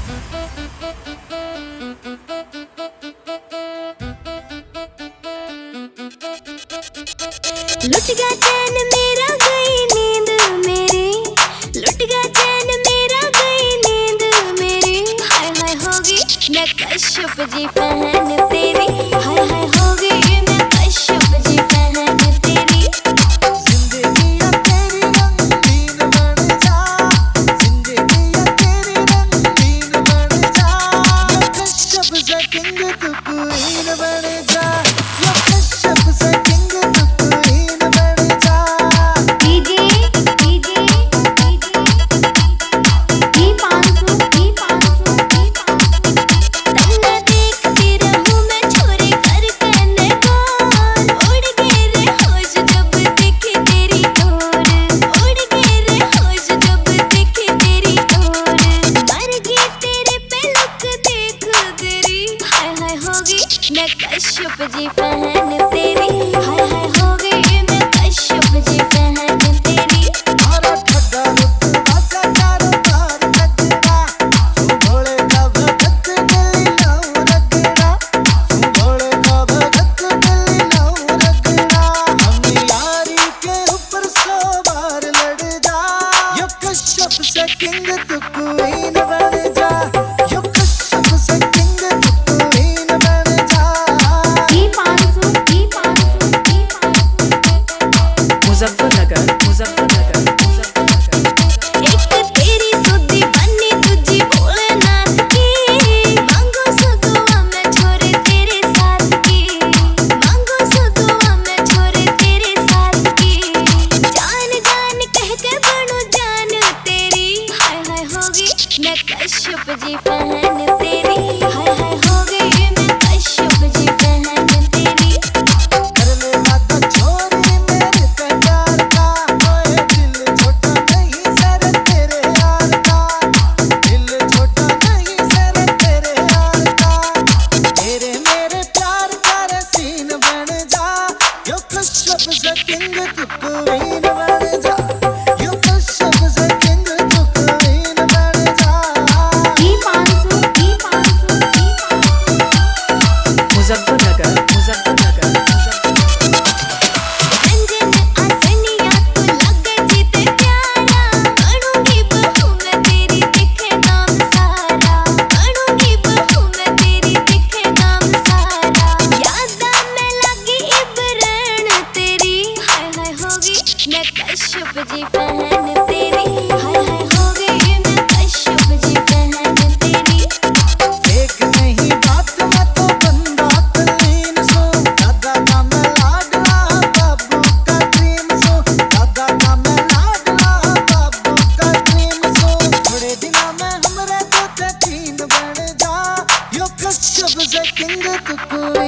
लुट गया चैन मेरा गई नींद मेरी, लुट गया चैन मेरा गई नींद मेरी। हाय हाय होगी मैं कश्यप जी फैन तेरी, हाय हाय होगी मैं कश्यप जी फैन तेरी। जिंदगियां तेरी रंगीन बन जा, जिंदगियां तेरी रंगीन बन जा। कश्यप से किंग तू क्वीन बन जा, कश्यप से किंग तू क्वीन बन जा। डीजे डीजे डीजे P500 तन्ना देखती रहूं मैं छोरी कर कहने कौन। उड़ गए रे होश जब देखी तेरी ओर, उड़ गए रे होश जब देखी तेरी ओर। मर गई तेरे पे लुक देख तेरी, हाय हाय होगी मैं कश्यप जी फैन तेरी, हाय हाय होगी मैं कश्यप जी फैन तेरी। मारा ठगा रुतबा से कारोबार रगड़ा, सुभोले का भगत दिल नाउ रगड़ा, सुभोले का भगत दिल नाउ रगड़ा। हम यारी के ऊपर 100 बार लड़ जा, यो कश्यप से किंग तू क्वीन बन जा, यो कश्यप से किंग तू क्वीन बन जा। P500 मुजफ्फरनगर मुजफ्फरनगर मुजफ्फरनगर। एक तेरी सुधी बनी तुझी भोलेनाथ की, मांगो सदुआ मैं छोरे तेरे साथ की, मांगो सदुआ मैं छोरे तेरे साथ की। जान जान कह के बनूं जान तेरी, हाय हाय होगी मैं कश्यप जी फैन तेरी, हाय हाय होगी मैं कश्यप जी फैन तेरी। कर ले वादा छोरी मेरे पे प्यार का, ओए दिल छोटा नहीं सर तेरे यार का, दिल छोटा नहीं सर तेरे यार का। तेरे मेरे प्यार का रसीन बन जा, यो कश्यप से किंग तू क्वीन बन जा, यो कश्यप से किंग तू क्वीन बन जा। P500 मुजफ्फरनगर मुजफ्फरनगर मुजफ्फरनगर। अंजन आसनिया तू लगे जीते प्यारा, बनूंगी बहू मैं तेरी दिखे नाम सारा, बनूंगी बहू मैं तेरी दिखे नाम सारा। यादा में लगी इब्रान तेरी, हाय हाय होगी मैं कश्यप जी फैन तेरी, हाय हाय होगी मैं कश्यप जी फैन तेरी। एक नहीं बात मैं तो बंदा कलीन सो, दादा का मैं लाडला बाबू का ड्रीम सो, दादा का मैं लाडला बाबू का ड्रीम सो। थोड़े दिनों में हमरे तो यकीन बन जा, यो कश्यप से किंग तू